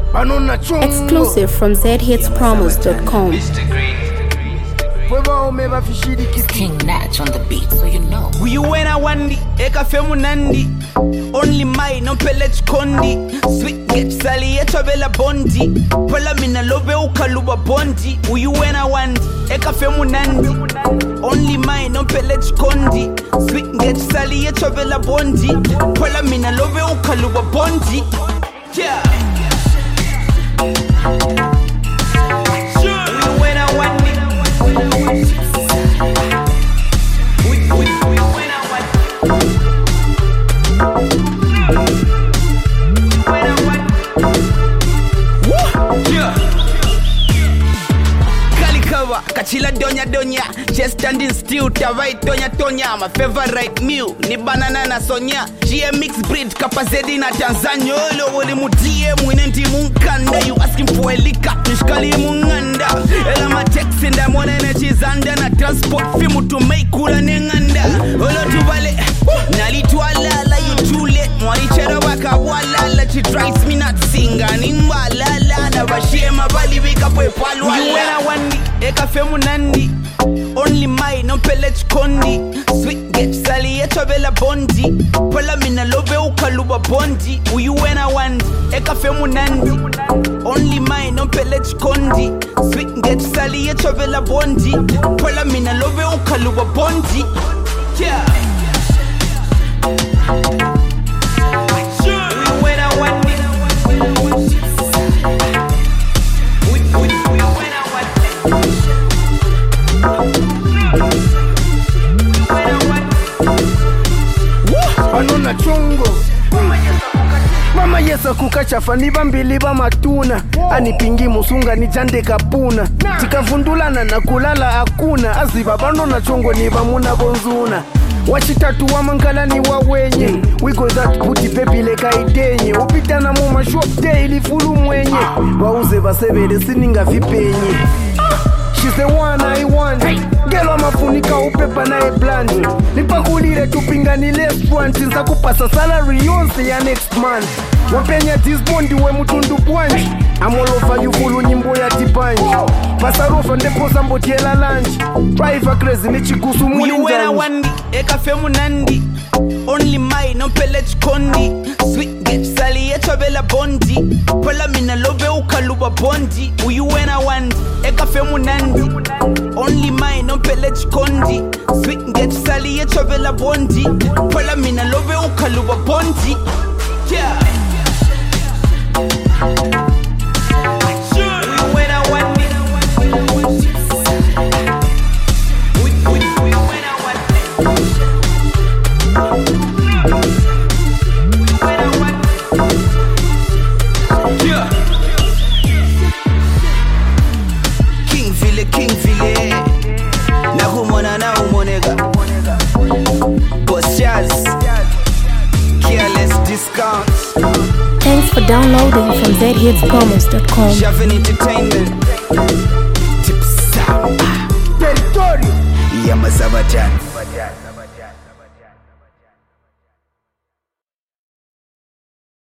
Exclusive from zhitspromos.com. King Natch on the beat, so you know. You wena wandi, eka femu nandi. Only my no pellet kondi. Sweet get sally etabela bondi. Pala mina lobe ukaluba bondi. You wena wandi, eka femu nandi. Only my no pellet kondi. Sweet get sally etabela bondi. Pala mina lobe ukaluba bondi. Yeah. Kachila donya just standing still tavai tonya my favorite meal ni banana na sonya GMX breed kapazedi na Tanzania lo wole mudie mwinenti munkanda you asking for a lika nishkali munganda ela ma text nda mwana energy zanda na transport fimu to make kula nenganda olo tubale nalitwala la yutule mwali chera waka wala she drives me not singa nimbala na bashema bali bika pwe palwa you wena wandi eka femu nandi only my no pellet kondi sweet get sally etabela bondi pala mina lobe ukaluba bondi you wena wandi eka femu nandi only my no pellet kondi sweet get sally etabela bondi pala mina lobe ukaluba bondi yeah. Anona chungo Mama yesa kukachafa nibambili ba matuna Anipingi musunga ni jande kapuna Tikavundulana na kulala hakuna Aziba banona chungo niba muna bonzuna Wachitatu wa mangala ni wawenye We go that puti pepi leka idenye Upita na muma shop daily fulu mwenye Wauze basebele sininga vipenye She's the one I want Gelo mafunika upepa na eblandi Nipakulire tupingani restaurant Nza kupasa salary yonse ya next month Wapenya disbondi we mutundu bwanji Amolofa yufulu nyimbo ya tipanji Pasarofa ndepo sambo tiela lunch Driver crazy ni chikusu muli njanji Uwena wandi, eka femu nandi Only my no pellet kondi Sweet get sally etabela bondi Pala mina lobe ukaluba bondi Uwena wandi, eka femu nandi Only my no pellet kondi Sweet get sally etabela bondi Pala mina lobe ukaluba bondi Yeah. Kingville na humona na umonega Boss Jazz Careless discounts. Thanks for downloading from zhitspromos.com. Javin Entertainment Tips Territory Yamazabatan